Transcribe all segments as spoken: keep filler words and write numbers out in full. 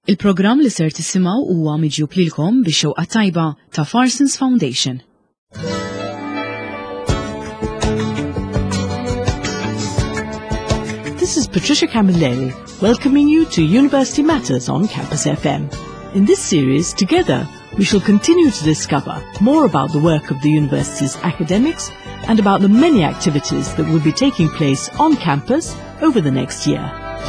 Il-programm li ser tisimgħu huwa miġjub lilkom bix-xewqa tajba ta' Farsons Foundation. This is Patricia Camilleri, welcoming you to University Matters on Campus F M. In this series, together, we shall continue to discover more about the work of the university's academics and about the many activities that will be taking place on campus over the next year.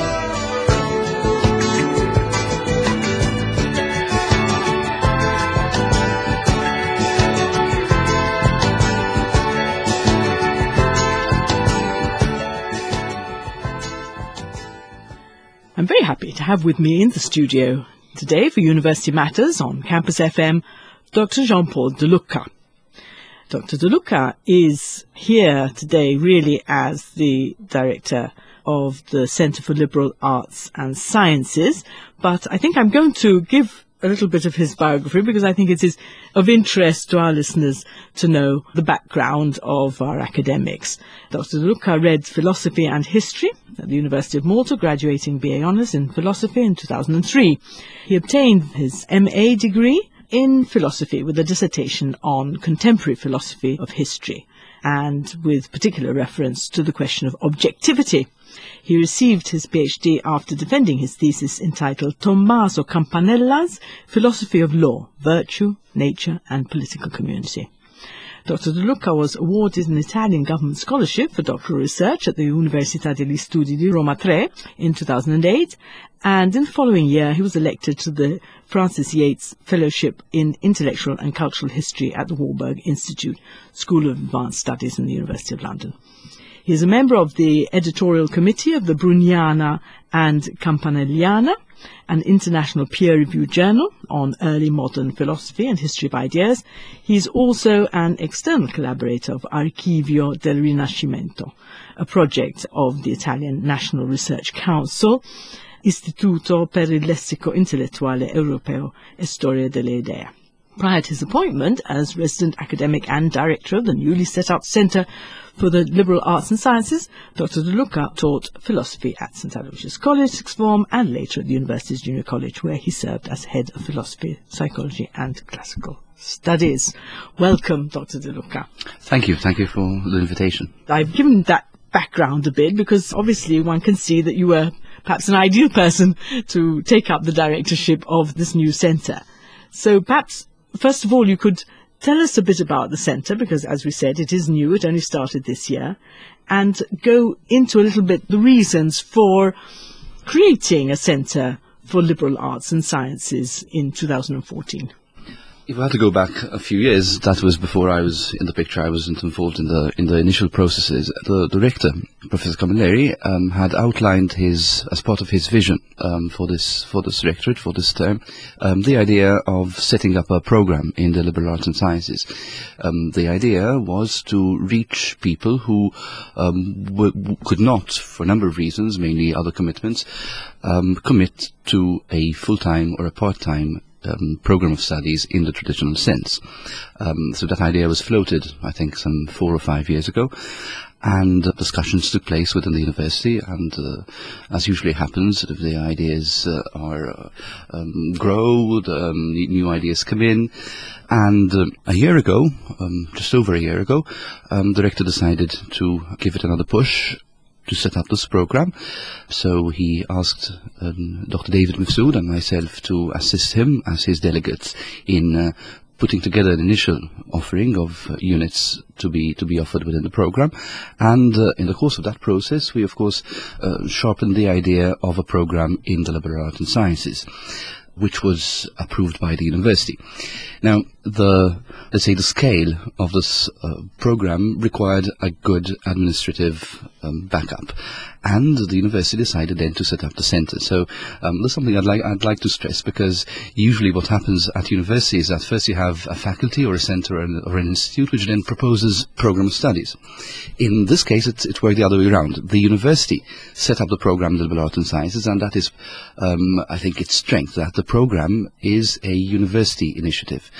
I'm very happy to have with me in the studio today for University Matters on Campus F M, Doctor Jean-Paul De Luca. Doctor De Luca is here today really as the director of the Centre for Liberal Arts and Sciences, but I think I'm going to give a little bit of his biography because I think it is of interest to our listeners to know the background of our academics. Doctor De Luca read philosophy and history at the University of Malta, graduating B A Honours in philosophy in two thousand three. He obtained his M A degree in philosophy with a dissertation on contemporary philosophy of history, and with particular reference to the question of objectivity. He received his PhD after defending his thesis entitled Tommaso Campanella's Philosophy of Law, Virtue, Nature and Political Community. Doctor De Luca was awarded an Italian government scholarship for doctoral research at the Università degli Studi di Roma three in two thousand eight, and in the following year he was elected to the Francis Yates Fellowship in Intellectual and Cultural History at the Warburg Institute, School of Advanced Studies in the University of London. He is a member of the editorial committee of the Bruniana and Campanelliana, an international peer-reviewed journal on early modern philosophy and history of ideas. He is also an external collaborator of Archivio del Rinascimento, a project of the Italian National Research Council, Istituto per il Lessico Intellettuale Europeo e Storia delle Idee. Prior to his appointment as resident academic and director of the newly set up Centre for the Liberal Arts and Sciences, Doctor De Luca taught philosophy at St Aloysius College, Sixth Form, and later at the University's Junior College, where he served as head of philosophy, psychology and classical studies. Welcome, Doctor De Luca. Thank you. Thank you for the invitation. I've given that background a bit because obviously one can see that you were perhaps an ideal person to take up the directorship of this new centre. So perhaps, first of all, you could tell us a bit about the centre, because as we said, it is new, it only started this year, and go into a little bit the reasons for creating a centre for liberal arts and sciences in two thousand fourteen. If I had to go back a few years, that was before I was in the picture. I wasn't involved in the in the initial processes. The director, Professor Camilleri, um, had outlined his, as part of his vision um, for this for this directorate, for this term, um, the idea of setting up a program in the liberal arts and sciences. Um, the idea was to reach people who um, w could not, for a number of reasons, mainly other commitments, um, commit to a full-time or a part-time Um, program of studies in the traditional sense. Um, so that idea was floated, I think, some four or five years ago, and uh, discussions took place within the university, and uh, as usually happens, sort of the ideas uh, are uh, um, grow, um, new ideas come in, and uh, a year ago, um, just over a year ago, um, the director decided to give it another push to set up this program. So he asked um, Doctor David Mifsud and myself to assist him as his delegates in uh, putting together an initial offering of uh, units to be to be offered within the program. And uh, in the course of that process, we of course uh, sharpened the idea of a program in the liberal arts and sciences, which was approved by the university. Now, the let's say the scale of this uh, program required a good administrative um, backup, and the university decided then to set up the centre. So um, that's something I'd like I'd like to stress, because usually what happens at universities is that first you have a faculty or a centre or an, or an institute which then proposes program of studies. In this case, it's, it's worked the other way around. The university set up the program in liberal arts and sciences, and that is, um, I think, its strength, that the program is a university initiative.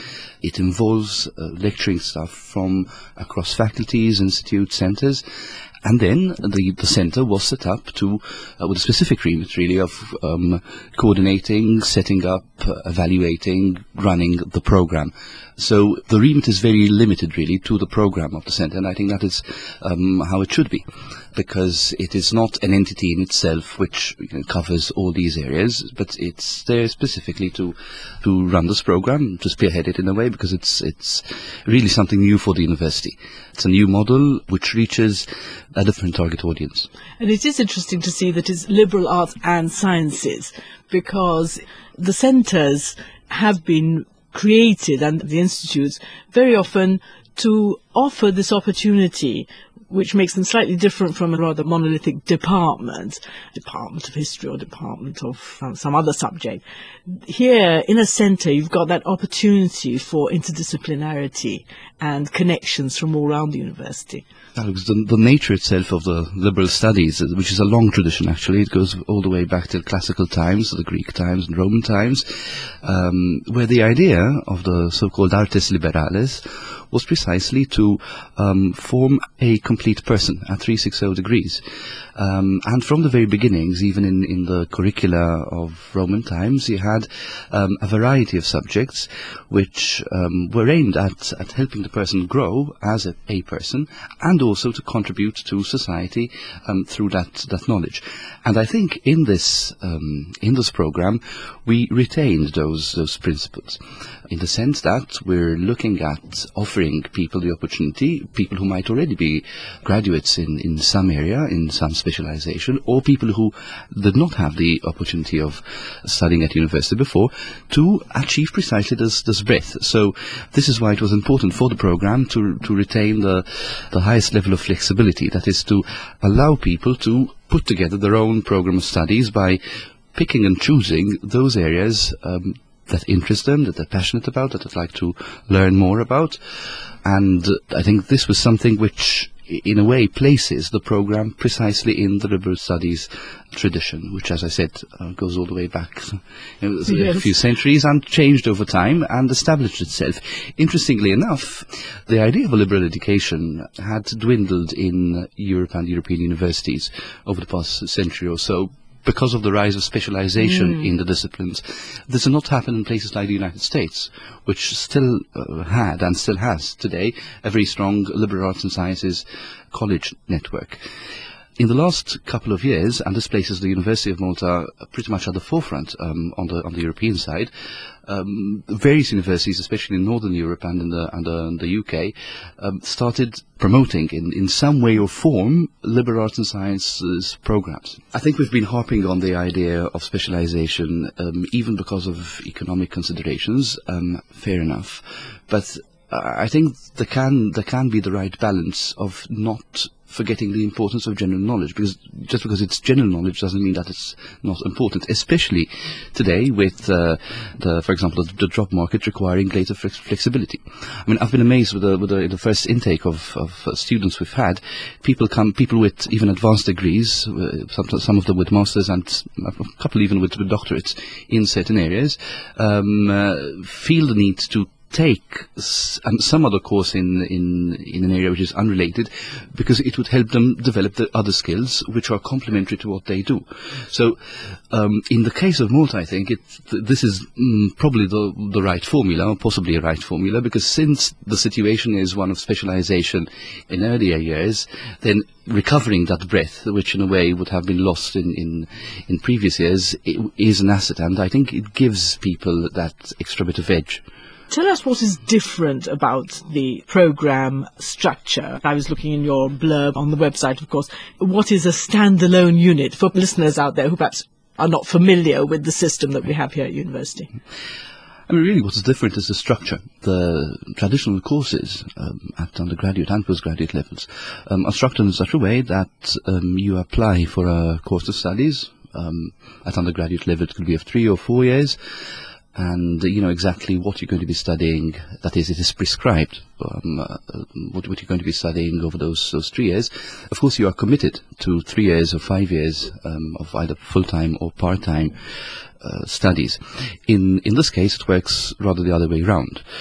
it involves uh, lecturing staff from across faculties, institutes, centres. And then the, the centre was set up to, uh, with a specific remit really of um, coordinating, setting up, uh, evaluating, running the programme. So the remit is very limited really to the programme of the centre, and I think that is um, how it should be, because it is not an entity in itself which you know, covers all these areas, but it's there specifically to to run this programme, to spearhead it in a way, because it's it's really something new for the university. It's a new model which reaches a different target audience. And it is interesting to see that it's liberal arts and sciences, because the centres have been created, and the institutes, very often to offer this opportunity, which makes them slightly different from a rather monolithic department, department of history or department of um, some other subject. Here, in a centre, you've got that opportunity for interdisciplinarity and connections from all around the university. Alex, the, the nature itself of the liberal studies, which is a long tradition actually, it goes all the way back to classical times, the Greek times and Roman times, um, where the idea of the so-called artes liberales was precisely to um, form a complete person at three sixty degrees. Um, and from the very beginnings, even in, in the curricula of Roman times, you had um, a variety of subjects which um, were aimed at, at helping the person grow as a, a person, and also to contribute to society um, through that, that knowledge. And I think in this um, in this program, we retained those those principles, in the sense that we're looking at offering people the opportunity, people who might already be graduates in, in some area, in some specialization, or people who did not have the opportunity of studying at university before, to achieve precisely this, this breadth. So this is why it was important for the program to, to retain the, the highest level of flexibility, that is to allow people to put together their own program of studies by picking and choosing those areas um, that interest them, that they're passionate about, that they'd like to learn more about. And uh, I think this was something which, in a way, places the program precisely in the liberal studies tradition, which, as I said, uh, goes all the way back you know, yes. a few centuries, and changed over time and established itself. Interestingly enough, the idea of a liberal education had dwindled in Europe and European universities over the past century or so, because of the rise of specialization mm. in the disciplines. This has not happened in places like the United States, which still uh, had and still has today a very strong liberal arts and sciences college network. In the last couple of years, and this places the University of Malta pretty much at the forefront um, on the on the European side, um, various universities, especially in Northern Europe and in the and the, in the U K, um, started promoting in, in some way or form liberal arts and sciences programs. I think we've been harping on the idea of specialization, um, even because of economic considerations. Um, fair enough, but uh, I think there can there can be the right balance of not forgetting the importance of general knowledge, because just because it's general knowledge doesn't mean that it's not important, especially today with, uh, the, for example, the, the job market requiring greater flex flexibility. I mean, I've been amazed with the, with the, the first intake of, of uh, students we've had. People come, people with even advanced degrees, uh, some, some of them with masters and a couple even with, with doctorates in certain areas, um, uh, feel the need to take s um, some other course in, in, in an area which is unrelated, because it would help them develop the other skills which are complementary to what they do. So um, in the case of Malta, I think it, th this is mm, probably the, the right formula, or possibly a right formula, because since the situation is one of specialization in earlier years, then recovering that breadth, which in a way would have been lost in, in, in previous years, it is an asset, and I think it gives people that extra bit of edge. Tell us what is different about the program structure. I was looking in your blurb on the website, of course. What is a standalone unit for listeners out there who perhaps are not familiar with the system that we have here at university? I mean, really what is different is the structure. The traditional courses um, at undergraduate and postgraduate levels um, are structured in such a way that um, you apply for a course of studies. Um, at undergraduate level it could be of three or four years. And uh, you know exactly what you're going to be studying. That is, it is prescribed um, uh, what, what you're going to be studying over those those three years. Of course, you are committed to three years or five years um, of either full-time or part-time uh, studies. In in this case, it works rather the other way around.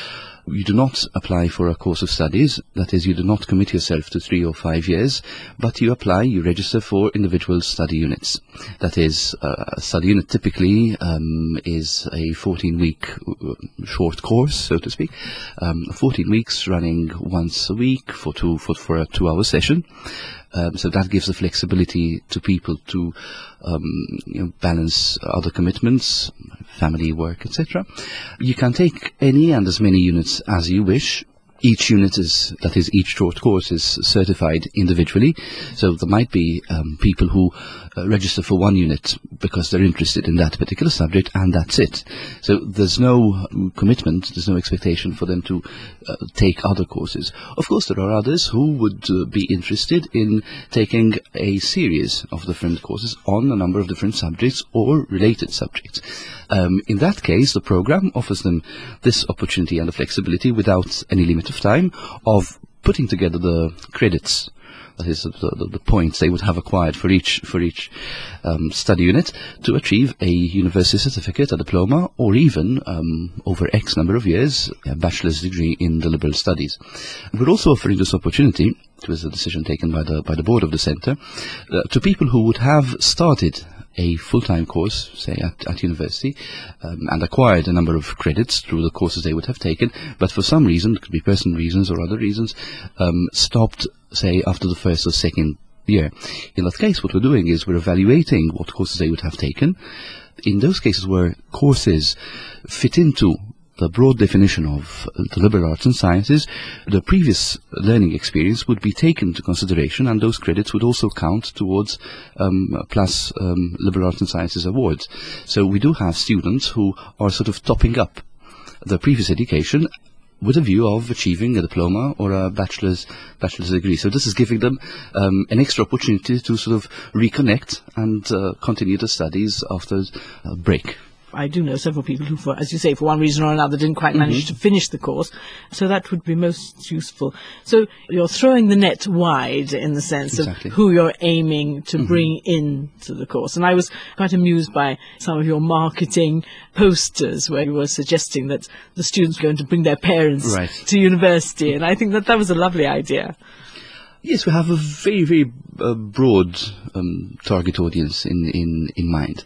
You do not apply for a course of studies, that is, you do not commit yourself to three or five years, but you apply, you register for individual study units. That is, uh, a study unit typically um, is a fourteen-week short course, so to speak, um, fourteen weeks running once a week for, two, for, for a two-hour session. Um, so that gives the flexibility to people to um, you know, balance other commitments, family, work, et cetera. You can take any and as many units as you wish. Each unit is, that is, each short course is certified individually. So there might be um, people who uh, register for one unit because they're interested in that particular subject, and that's it. So there's no commitment, there's no expectation for them to uh, take other courses. Of course, there are others who would uh, be interested in taking a series of different courses on a number of different subjects or related subjects. Um, in that case, the program offers them this opportunity and the flexibility without any limit of time of putting together the credits, that is, the, the, the points they would have acquired for each for each um, study unit to achieve a university certificate, a diploma, or even, um, over X number of years, a bachelor's degree in the liberal studies. We're also offering this opportunity, it was a decision taken by the, by the board of the centre, uh, to people who would have started a full-time course, say at, at university, um, and acquired a number of credits through the courses they would have taken, but for some reason, it could be personal reasons or other reasons, um, stopped, say, after the first or second year. In that case, what we're doing is we're evaluating what courses they would have taken. In those cases where courses fit into the broad definition of the liberal arts and sciences, the previous learning experience would be taken into consideration, and those credits would also count towards um, plus um, liberal arts and sciences awards. So we do have students who are sort of topping up their previous education with a view of achieving a diploma or a bachelor's bachelor's degree. So this is giving them um, an extra opportunity to sort of reconnect and uh, continue the studies after a break. I do know several people who, for, as you say, for one reason or another, didn't quite manage Mm-hmm. to finish the course. So that would be most useful. So you're throwing the net wide in the sense Exactly. of who you're aiming to Mm-hmm. bring into the course. And I was quite amused by some of your marketing posters where you were suggesting that the students were going to bring their parents Right. to university. And I think that that was a lovely idea. Yes, we have a very, very uh, broad um, target audience in, in, in mind.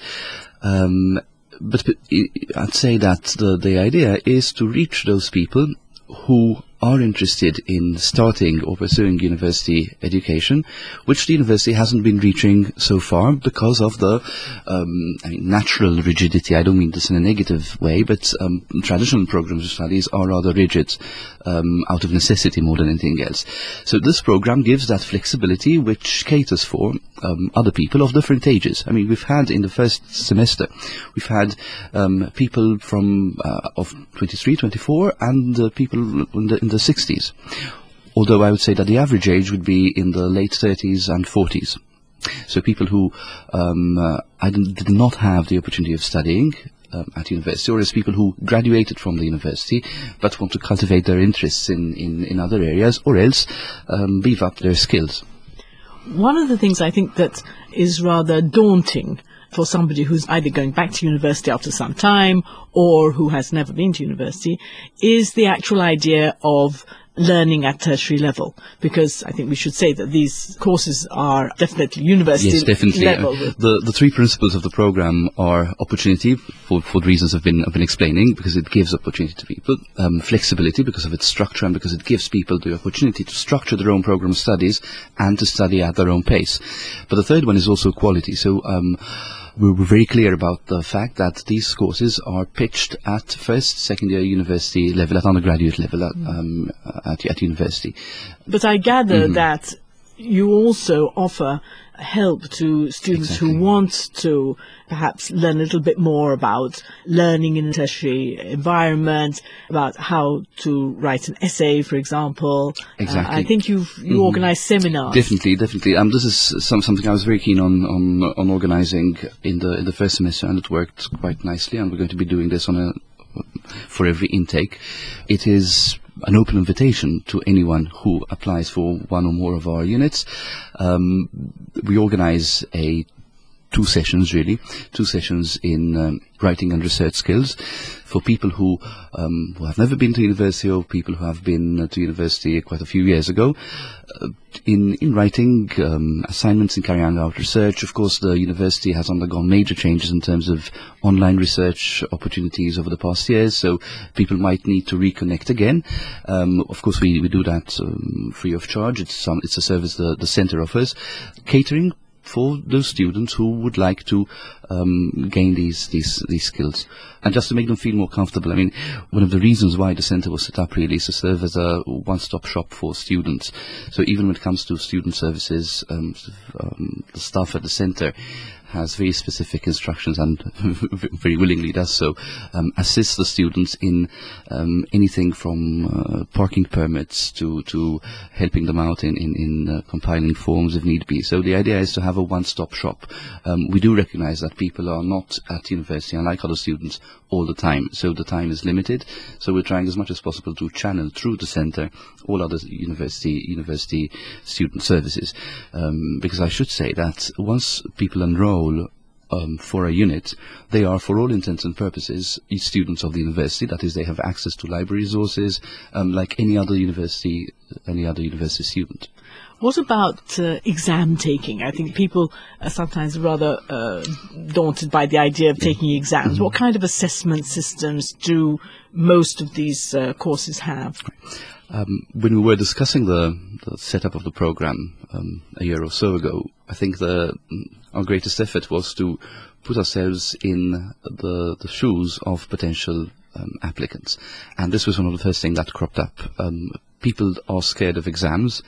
Um, But, but I'd say that the, the idea is to reach those people who are interested in starting or pursuing university education, which the university hasn't been reaching so far because of the um, I mean, natural rigidity. I don't mean this in a negative way, but um, traditional programs of studies are rather rigid um, out of necessity more than anything else. So this program gives that flexibility which caters for um, other people of different ages. I mean, we've had in the first semester, we've had um, people from uh, of twenty-three, twenty-four, and uh, people in the in the sixties, although I would say that the average age would be in the late thirties and forties. So people who um, uh, I didn't, did not have the opportunity of studying um, at university, or as people who graduated from the university but want to cultivate their interests in, in, in other areas, or else um, beef up their skills. One of the things I think that is rather daunting for somebody who's either going back to university after some time or who has never been to university is the actual idea of learning at tertiary level, because I think we should say that these courses are definitely university yes, definitely. level. Uh, the the three principles of the program are opportunity, for, for the reasons I've been I've been explaining, because it gives opportunity to people, um, flexibility because of its structure and because it gives people the opportunity to structure their own program of studies and to study at their own pace. But the third one is also quality. So um, we were very clear about the fact that these courses are pitched at first, second year university level, at undergraduate level, at, um, at, at university. But I gather Mm-hmm. that you also offer help to students Exactly. who want to perhaps learn a little bit more about learning in a tertiary environment, about how to write an essay, for example. Exactly. Uh, I think you've, you Mm-hmm. organize seminars. Definitely, definitely. Um, this is some, something I was very keen on, on, on organizing in the, in the first semester, and it worked quite nicely, and we're going to be doing this on a, for every intake. It is an open invitation to anyone who applies for one or more of our units. Um, we organize a two sessions really, two sessions in um, writing and research skills for people who um, who have never been to university or people who have been uh, to university quite a few years ago. Uh, in in writing um, assignments, in carrying out research, of course, the university has undergone major changes in terms of online research opportunities over the past years. So people might need to reconnect again. Um, of course, we, we do that um, free of charge. It's some it's a service the the centre offers, catering for those students who would like to um, gain these, these these skills, and just to make them feel more comfortable. I mean, one of the reasons why the centre was set up really is to serve as a one-stop shop for students. So even when it comes to student services, um, um, the staff at the centre has very specific instructions, and very willingly does so, um, assists the students in um, anything from uh, parking permits to, to helping them out in, in, in uh, compiling forms if need be. So the idea is to have a one-stop shop. Um, we do recognize that people are not at university, unlike other students, all the time. So the time is limited. So we're trying as much as possible to channel through the centre all other university university student services. Um, because I should say that once people enroll Um, for a unit, they are, for all intents and purposes, students of the university. That is, they have access to library resources um, like any other university, any other university student. What about uh, exam taking? I think people are sometimes rather uh, daunted by the idea of taking exams. Mm-hmm. What kind of assessment systems do most of these uh, courses have? Um, when we were discussing the, the setup of the program um, a year or so ago, I think the our greatest effort was to put ourselves in the, the shoes of potential um, applicants. And this was one of the first things that cropped up. Um, people are scared of exams,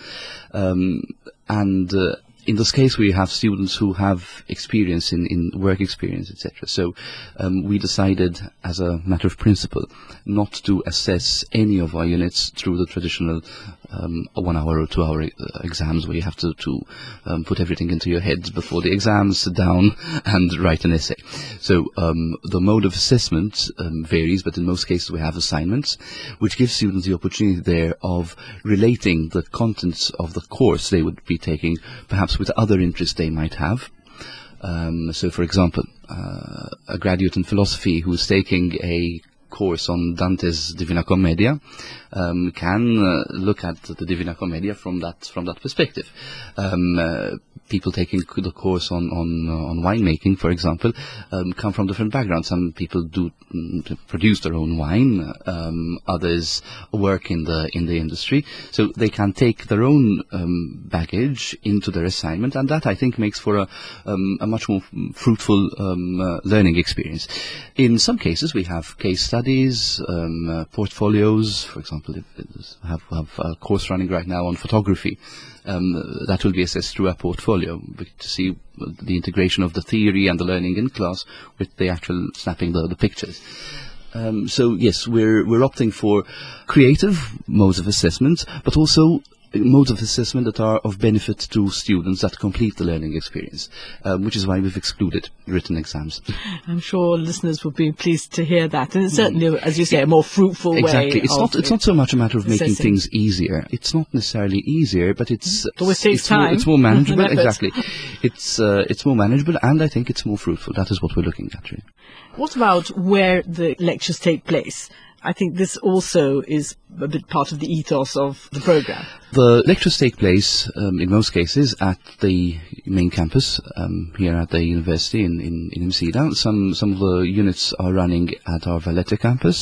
um, and uh, in this case we have students who have experience in, in work experience, et cetera. So um, we decided, as a matter of principle, not to assess any of our units through the traditional um, one hour or two hour uh, exams where you have to, to um, put everything into your head before the exam, sit down and write an essay. So um, the mode of assessment um, varies, but in most cases we have assignments, which give students the opportunity there of relating the contents of the course they would be taking perhaps with other interests they might have. Um, so, for example, uh, a graduate in philosophy who is taking a course on Dante's Divina Commedia um, can uh, look at the Divina Commedia from that from that perspective. Um, uh, people taking the course on on, uh, on winemaking, for example, um, come from different backgrounds. Some people do mm, produce their own wine. Um, others work in the in the industry, so they can take their own um, baggage into their assignment, and that I think makes for a um, a much more fruitful um, uh, learning experience. In some cases, we have case studies, um, uh, portfolios. For example, if have have a course running right now on photography. Um, that will be assessed through a portfolio to see the integration of the theory and the learning in class with the actual snapping the, the pictures. Um, so yes, we're we're opting for creative modes of assessment, but also modes of assessment that are of benefit to students that complete the learning experience, um, which is why we've excluded written exams. I'm sure listeners would be pleased to hear that, and it's certainly, as you say, a more fruitful exactly. way. It's not. It's not so much a matter of assessing. making things easier. It's not necessarily easier, but it's It always takes it's time. More, it's more manageable. Effort. Exactly. It's uh, it's more manageable, and I think it's more fruitful. That is what we're looking at, really. What about where the lectures take place? I think this also is a bit part of the ethos of the program. The lectures take place, um, in most cases, at the main campus um, here at the university in, in, in IMSIDA. Some, some of the units are running at our Valletta campus.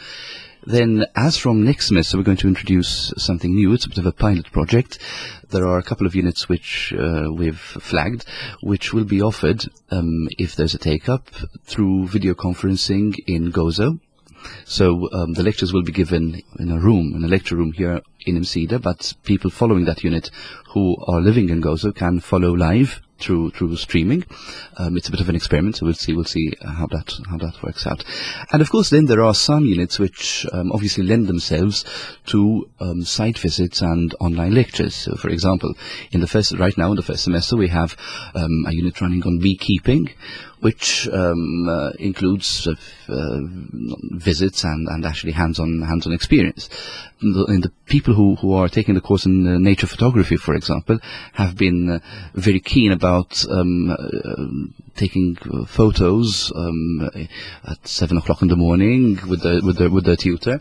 Then, as from next semester, we're going to introduce something new. It's a bit of a pilot project. There are a couple of units which uh, we've flagged, which will be offered, um, if there's a take-up, through video conferencing in Gozo. So um, the lectures will be given in a room, in a lecture room here in IMSIDA, but people following that unit who are living in Gozo can follow live through through streaming. Um, it's a bit of an experiment, so we'll see we'll see how that how that works out. And of course, then there are some units which um, obviously lend themselves to um, site visits and online lectures. So, for example, in the first right now in the first semester we have um, a unit running on beekeeping, which um, uh, includes uh, uh, visits and, and actually hands-on hands-on experience. And the, and the people who, who are taking the course in uh, nature photography, for example, have been uh, very keen about um, uh, taking uh, photos um, at seven o'clock in the morning with the with the with their tutor.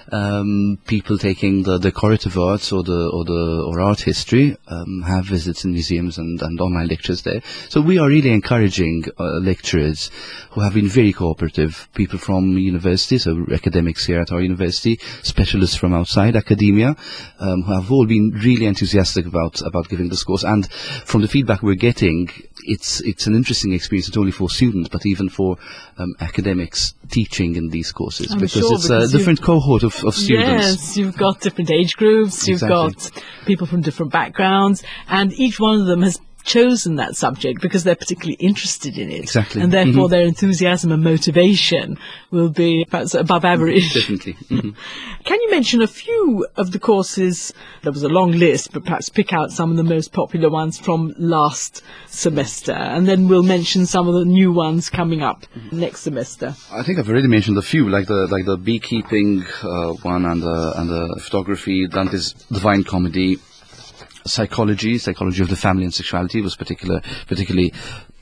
Um, people taking the decorative arts or the or the or art history, um, have visits in museums and, and online lectures there. So we are really encouraging uh, lecturers who have been very cooperative, people from universities, so academics here at our university, specialists from outside academia, um, who have all been really enthusiastic about about giving this course. And from the feedback we're getting, it's it's an interesting experience not only for students but even for um, academics teaching in these courses, I'm because sure, it's because a different cohort of, of students. Yes, you've got different age groups, you've Exactly. got people from different backgrounds, and each one of them has chosen that subject because they're particularly interested in it. Exactly. And therefore Mhm. their enthusiasm and motivation will be perhaps above average. Definitely. Mhm. Can you mention a few of the courses? There was a long list, but perhaps pick out some of the most popular ones from last semester, and then we'll mention some of the new ones coming up next semester. I think I've already mentioned a few, like the like the beekeeping uh, one and the and the photography, Dante's Divine Comedy, psychology, psychology of the family and sexuality was particular particularly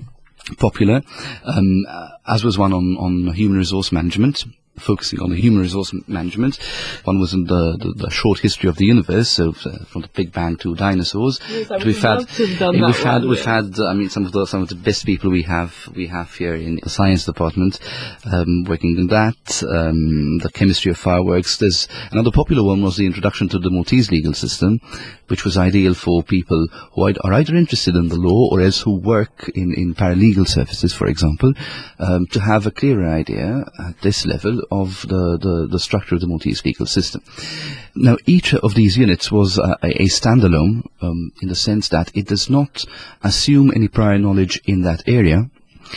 popular, um, uh, as was one on on human resource management, focusing on the human resource management. One was in the, the, the short history of the universe, so uh, from the Big Bang to dinosaurs. Yes, I would we've love had, to have done and that we've had, one, we've yes. had. Uh, I mean, some of the some of the best people we have we have here in the science department, um, working in that. Um, the chemistry of fireworks. There's another popular one was the introduction to the Maltese legal system, which was ideal for people who are either interested in the law or else who work in in paralegal services, for example, um, to have a clearer idea at this level of the the The, the structure of the Maltese legal system. Now, each of these units was uh, a, a standalone, um, in the sense that it does not assume any prior knowledge in that area.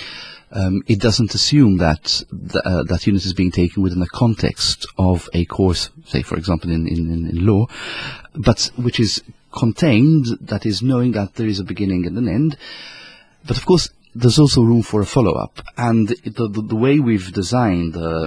Um, it doesn't assume that the, uh, that unit is being taken within the context of a course, say, for example, in, in, in law, but which is contained, that is, knowing that there is a beginning and an end. But, of course, there's also room for a follow-up. And the, the, the way we've designed the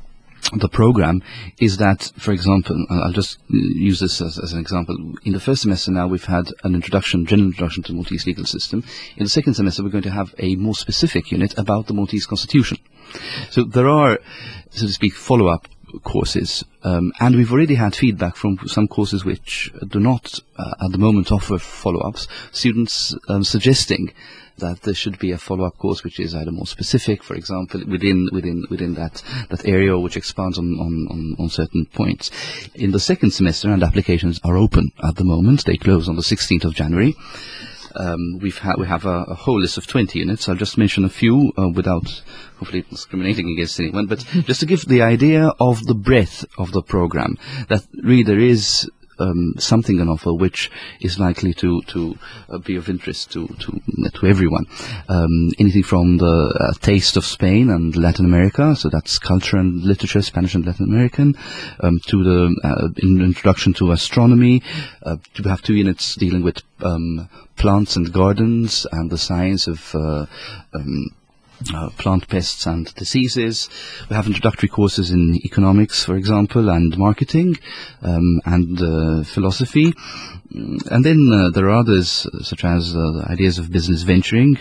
the program is that, for example, I'll just use this as, as an example. In the first semester now, we've had an introduction, general introduction to the Maltese legal system. In the second semester, we're going to have a more specific unit about the Maltese constitution. So there are, so to speak, follow-up courses, um, and we've already had feedback from some courses which do not, uh, at the moment, offer follow-ups. Students um, suggesting that there should be a follow-up course which is either more specific, for example, within within within that that area, which expands on on, on, on certain points. In the second semester, and applications are open at the moment. They close on the sixteenth of January. Um, we've ha- we have a, a whole list of twenty units. I'll just mention a few uh, without hopefully discriminating against anyone, but just to give the idea of the breadth of the program, that really there is Um, something on offer which is likely to to uh, be of interest to to to everyone. Um, anything from the uh, taste of Spain and Latin America, so that's culture and literature, Spanish and Latin American, um, to the uh, in introduction to astronomy. Uh, we have two units dealing with um, plants and gardens and the science of uh, um, Uh, plant pests and diseases. We have introductory courses in economics, for example, and marketing, um, and uh, philosophy. And then uh, there are others, uh, such as uh, ideas of business venturing,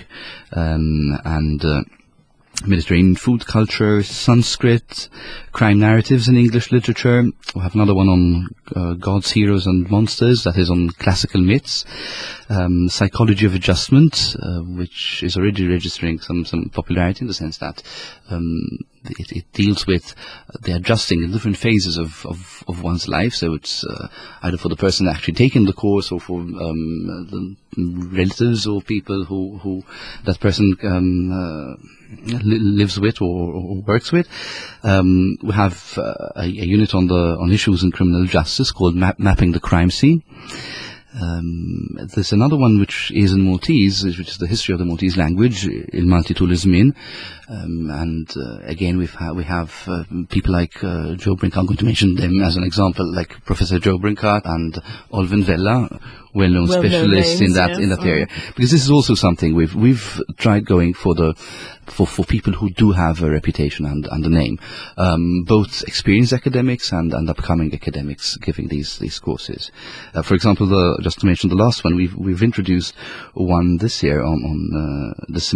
um, and uh, Mediterranean food culture, Sanskrit, crime narratives in English literature. We have another one on uh, gods, heroes and monsters, that is on classical myths. Um, psychology of adjustment, uh, which is already registering some, some popularity in the sense that um, it, it deals with the adjusting in different phases of, of, of one's life. So it's uh, either for the person actually taking the course or for um, the relatives or people who, who that person um, uh, li- lives with or, or works with. Um, we have uh, a, a unit on the on issues in criminal justice called map- Mapping the Crime Scene. Um, there's another one which is in Maltese, which is the history of the Maltese language, Il Malti tu l'Izmin. Um, and uh, again, we've ha- we have uh, people like uh, Joe Brinkart. I'm going to mention them as an example, like Professor Joe Brinkart and Olven Vella, well-known Well-known specialists names, in that yes. in that area. Because this is also something we've we've tried going for the for, for people who do have a reputation and, and a name, um, both experienced academics and, and upcoming academics giving these these courses. Uh, for example, the, just to mention the last one, we've we've introduced one this year on on uh, the semester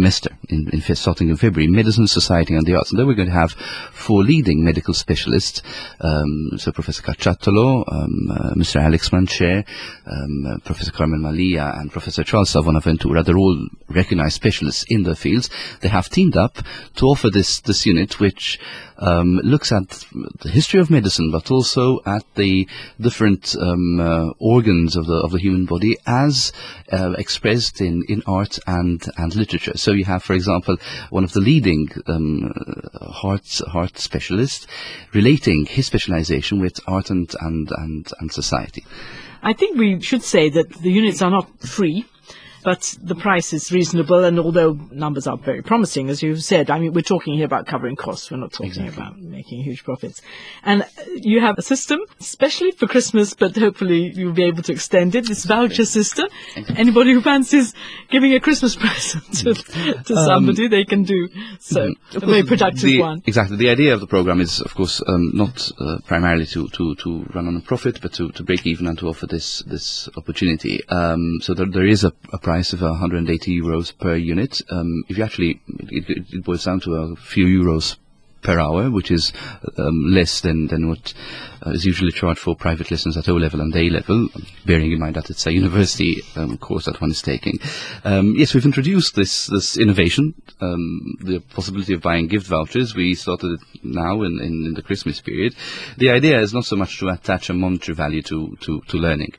in, in starting in February, Medicine, Society and the Arts. And then we're going to have four leading medical specialists, um, so Professor Cacciatolo, um, uh, Mister Alex Mancher, um, uh, Professor Carmen Malia and Professor Charles Savonaventura. They're all recognized specialists in their fields. They have teamed up to offer this, this unit, which um, looks at the history of medicine, but also at the different um, uh, organs of the of the human body as uh, expressed in, in art and, and literature. So you have, for example, one of the leading um, heart heart specialists relating his specialization with art and, and, and, and society. I think we should say that the units are not free, but the price is reasonable, and although numbers are very promising, as you've said, I mean, we're talking here about covering costs. We're not talking Exactly. about making huge profits. And you have a system, especially for Christmas, but hopefully you'll be able to extend it, this voucher system. Anybody who fancies giving a Christmas present to, to somebody, um, they can do so. A very productive the, one. Exactly. The idea of the program is, of course, um, not uh, primarily to, to, to run on a profit, but to, to break even and to offer this, this opportunity. Um, so there, there is a, a price of one hundred eighty euros per unit. Um, if you actually, it, it boils down to a few euros per hour, which is um, less than, than what uh, is usually charged for private lessons at O-level and A-level, bearing in mind that it's a university um, course that one is taking. Um, yes, we've introduced this, this innovation, um, the possibility of buying gift vouchers. We started it now in, in, in the Christmas period. The idea is not so much to attach a monetary value to, to, to learning.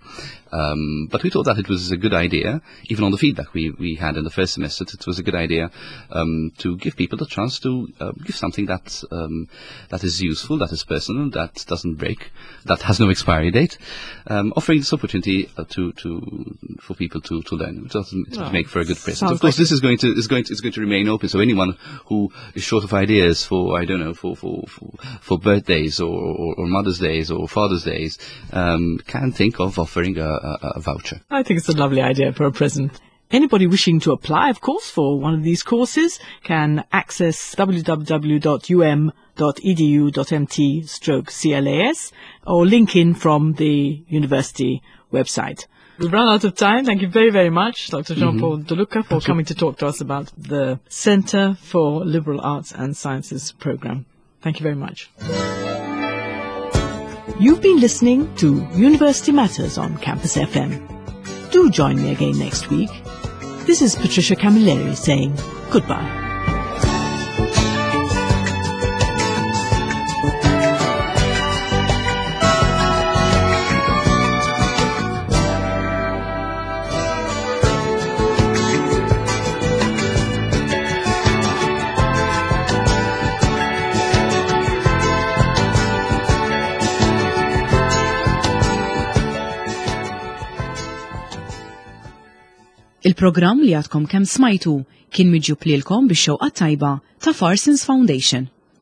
Um, but we thought that it was a good idea, even on the feedback we, we had in the first semester, it was a good idea um, to give people the chance to uh, give something that um, that is useful, that is personal, that doesn't break, that has no expiry date, um, offering this opportunity uh, to, to for people to, to learn. It doesn't it oh, would make for a good present. Of course, like this is going to is going to is going to remain open. So anyone who is short of ideas for I don't know for for for, for birthdays or, or, or Mother's Days or Father's Days um, can think of offering a A, a voucher. I think it's a lovely idea for a present. Anybody wishing to apply, of course, for one of these courses can access w w w dot u m dot e d u dot m t stroke class or link in from the university website. We've run out of time. Thank you very, very much, Doctor Jean-Paul mm-hmm. De Luca, for coming to talk to us about the Center for Liberal Arts and Sciences program. Thank you very much. You've been listening to University Matters on Campus F M. Do join me again next week. This is Patricia Camilleri saying goodbye. Il-programm li għadkom kemm smajtu kien miġjub lilkom bix-xewqa tajba ta' Farsons Foundation.